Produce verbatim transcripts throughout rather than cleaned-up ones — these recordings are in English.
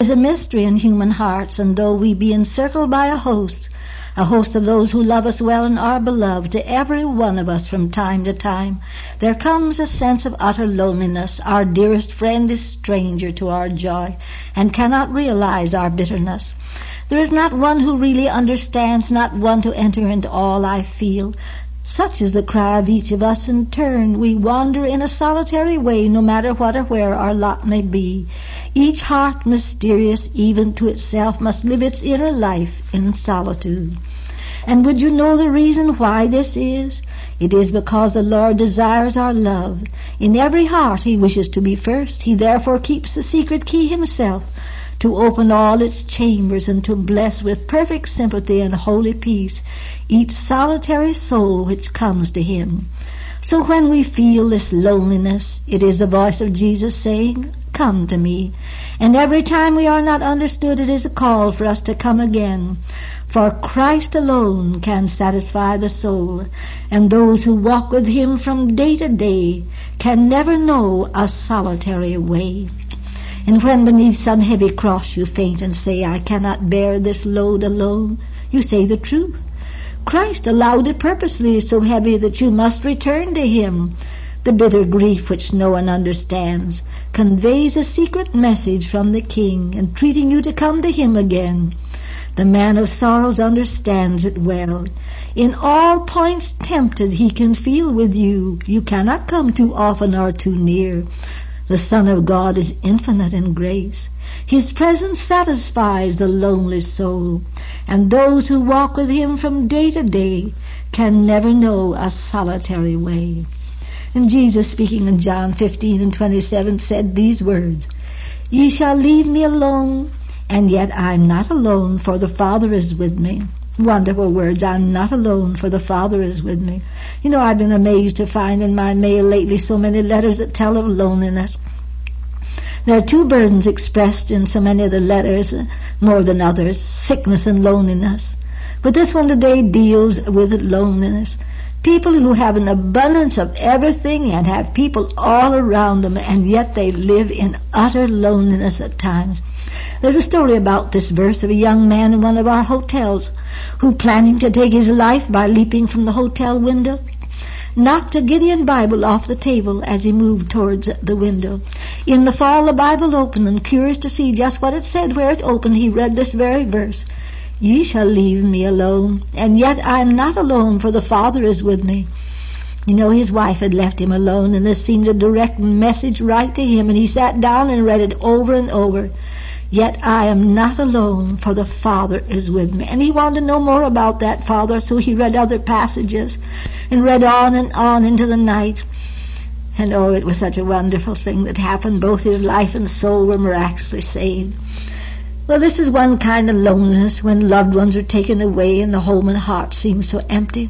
is a mystery in human hearts, and though we be encircled by a host, a host of those who love us well and are beloved, to every one of us from time to time, there comes a sense of utter loneliness. Our dearest friend is stranger to our joy and cannot realize our bitterness. There is not one who really understands, not one to enter into all I feel. Such is the cry of each of us in turn. We wander in a solitary way, no matter what or where our lot may be. Each heart, mysterious even to itself, must live its inner life in solitude. And would you know the reason why this is? It is because the Lord desires our love. In every heart he wishes to be first. He therefore keeps the secret key himself, to open all its chambers and to bless with perfect sympathy and holy peace each solitary soul which comes to him. So when we feel this loneliness, it is the voice of Jesus saying, "Come to me." And every time we are not understood, it is a call for us to come again. For Christ alone can satisfy the soul, and those who walk with him from day to day can never know a solitary way. And when beneath some heavy cross you faint and say, "I cannot bear this load alone," you say the truth. Christ allowed it purposely so heavy that you must return to him. The bitter grief which no one understands conveys a secret message from the King, entreating you to come to him again. The man of sorrows understands it well. In all points tempted, he can feel with you. You cannot come too often or too near. The Son of God is infinite in grace. His presence satisfies the lonely soul, and those who walk with him from day to day can never know a solitary way. And Jesus, speaking in John fifteen and twenty-seven, said these words, "Ye shall leave me alone, and yet I'm not alone, for the Father is with me." Wonderful words. I'm not alone, for the Father is with me. You know, I've been amazed to find in my mail lately so many letters that tell of loneliness. There are two burdens expressed in so many of the letters, more than others, sickness and loneliness. But this one today deals with loneliness. People who have an abundance of everything and have people all around them, and yet they live in utter loneliness at times. There's a story about this verse of a young man in one of our hotels who, planning to take his life by leaping from the hotel window, knocked a Gideon Bible off the table as he moved towards the window. In the fall, the Bible opened, and curious to see just what it said where it opened, he read this very verse, "Ye shall leave me alone, and yet I am not alone, for the Father is with me." You know, his wife had left him alone, and this seemed a direct message right to him, and he sat down and read it over and over. "Yet I am not alone, for the Father is with me." And he wanted to know more about that Father, so he read other passages and read on and on into the night. And oh, it was such a wonderful thing that happened. Both his life and soul were miraculously saved. Well, this is one kind of loneliness, when loved ones are taken away and the home and heart seem so empty.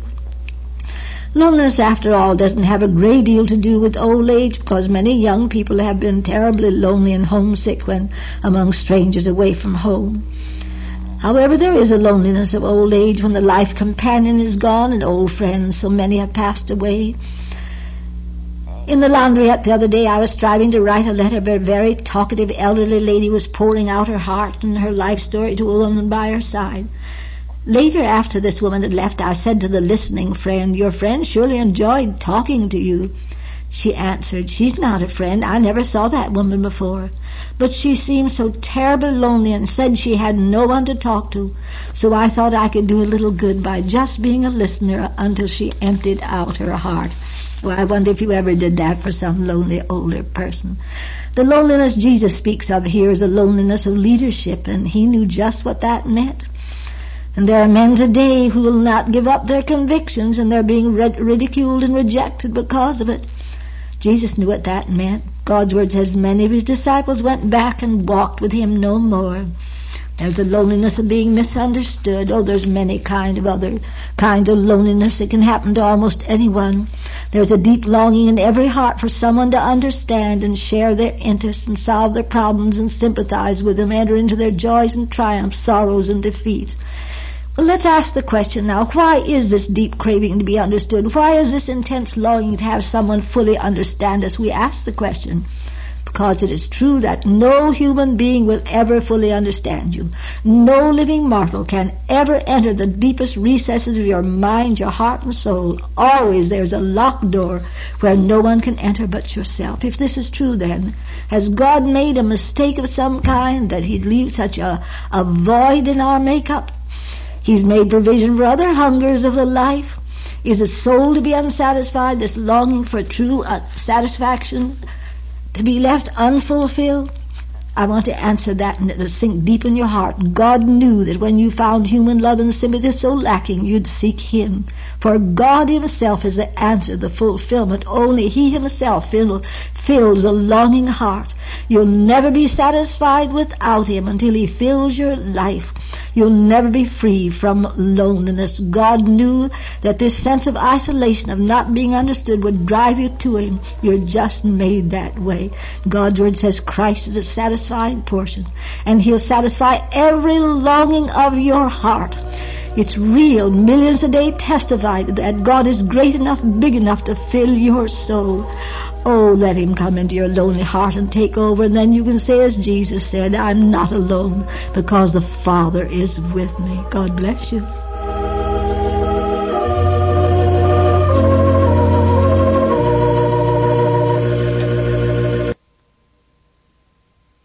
Loneliness, after all, doesn't have a great deal to do with old age, because many young people have been terribly lonely and homesick when among strangers away from home. However, there is a loneliness of old age when the life companion is gone and old friends, so many have passed away. In the laundrette the other day, I was striving to write a letter. A very talkative elderly lady was pouring out her heart and her life story to a woman by her side. Later, after this woman had left, I said to the listening friend, "Your friend surely enjoyed talking to you." She answered, "She's not a friend. I never saw that woman before. But she seemed so terribly lonely and said she had no one to talk to. So I thought I could do a little good by just being a listener until she emptied out her heart." Well, I wonder if you ever did that for some lonely older person. The loneliness Jesus speaks of here is a loneliness of leadership, and he knew just what that meant. And there are men today who will not give up their convictions, and they're being rid- ridiculed and rejected because of it. Jesus knew what that meant. God's word says many of his disciples went back and walked with him no more. There's the loneliness of being misunderstood. Oh, there's many kind of other kinds of loneliness that can happen to almost anyone. There's a deep longing in every heart for someone to understand and share their interests and solve their problems and sympathize with them, enter into their joys and triumphs, sorrows and defeats. Well, let's ask the question now, why is this deep craving to be understood? Why is this intense longing to have someone fully understand us? We ask the question because it is true that no human being will ever fully understand you. No living mortal can ever enter the deepest recesses of your mind, your heart, and soul. Always there's a locked door where no one can enter but yourself. If this is true, then, has God made a mistake of some kind that He'd leave such a, a void in our makeup? He's made provision for other hungers of the life. Is the soul to be unsatisfied, this longing for true uh, satisfaction to be left unfulfilled? I want to answer that and it'll sink deep in your heart. God knew that when you found human love and sympathy so lacking, you'd seek Him. For God Himself is the answer, the fulfillment. Only He Himself fill, fills a longing heart. You'll never be satisfied without Him until He fills your life. You'll never be free from loneliness. God knew that this sense of isolation, of not being understood, would drive you to Him. You're just made that way. God's Word says Christ is a satisfying portion, and He'll satisfy every longing of your heart. It's real. Millions a day testify that God is great enough, big enough to fill your soul. Oh, let Him come into your lonely heart and take over, and then you can say as Jesus said, I'm not alone because the Father is with me. God bless you.